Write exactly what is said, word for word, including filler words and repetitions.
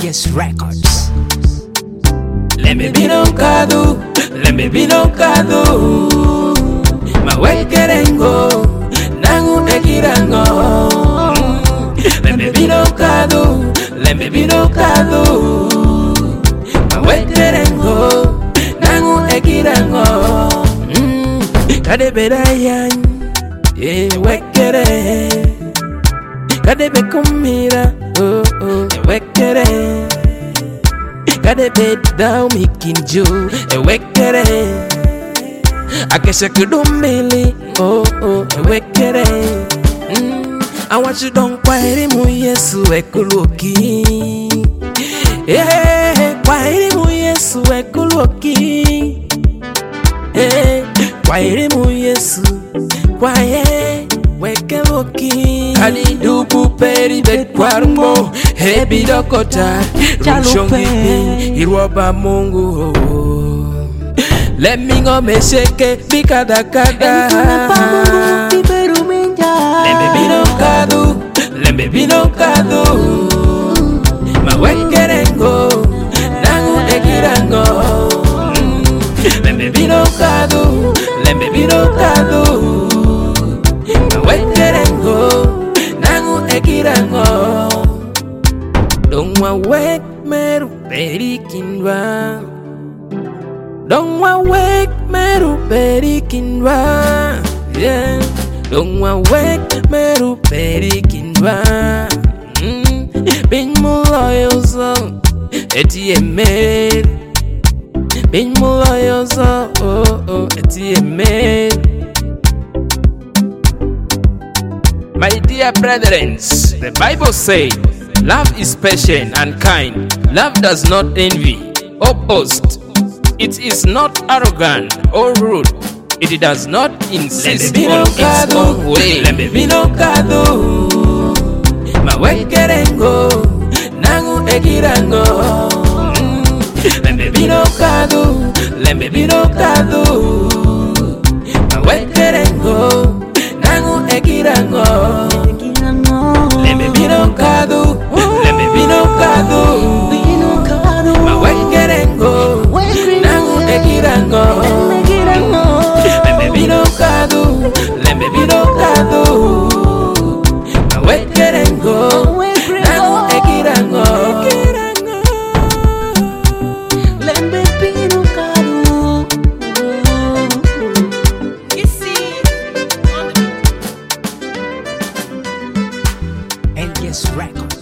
Elias Records. Lembe bino kadu, lembe bino kadu. Mawekerengo, nangu ekirango. Lembe bino kadu, lembe bino kadu. Mawekerengo, nangu ekirango. Kade bedayan, ye wekere. Kade be kumira, oh oh, ye wekere. Kade be dao mikinjo, ye wekere. Akesha kudumbili, oh oh, ye wekere. I want you don't kwairi mu Yesu ekuluki. Yeah, kwairi mu Yesu ekuluki. Eh, kwairi mu Yesu, kwaye wekeloki. Kali dubu peri betwarmo, hebi dokota, rumshongi irwaba Mungu. Let me go mesheke bikada kada. Lembe bino kadu, lembe bino kadu. Mawekerengo, nangu ekirango. Lembe bino kadu, lembe bino kadu. Mawekerengo, nangu ekirango. Don't wa wek meru perikinwa. Don't wa wek meru perikinwa. Yeah. Don't wa wek meru perikinwa. Mm. Bin muloyoso eti emer. Bin muloyoso oh oh eti emer. My dear brethren, the Bible says, love is patient and kind. Love does not envy or boast. It is not arrogant or rude. It does not insist on its own way. Lembe bino kadu, mawekerengo, nangu ekirango. Lembe bino kadu, lembe bino kadu. Mawekerengo, nangu ekirango. Lembe bino kadu, lembe bino kadu. Mawekerengo, nangu ekirango. Lembe bino kadu, lembe bino kadu. Mawekerengo, nangu ekirango. Lembe bino kadu. You see, Elias Records.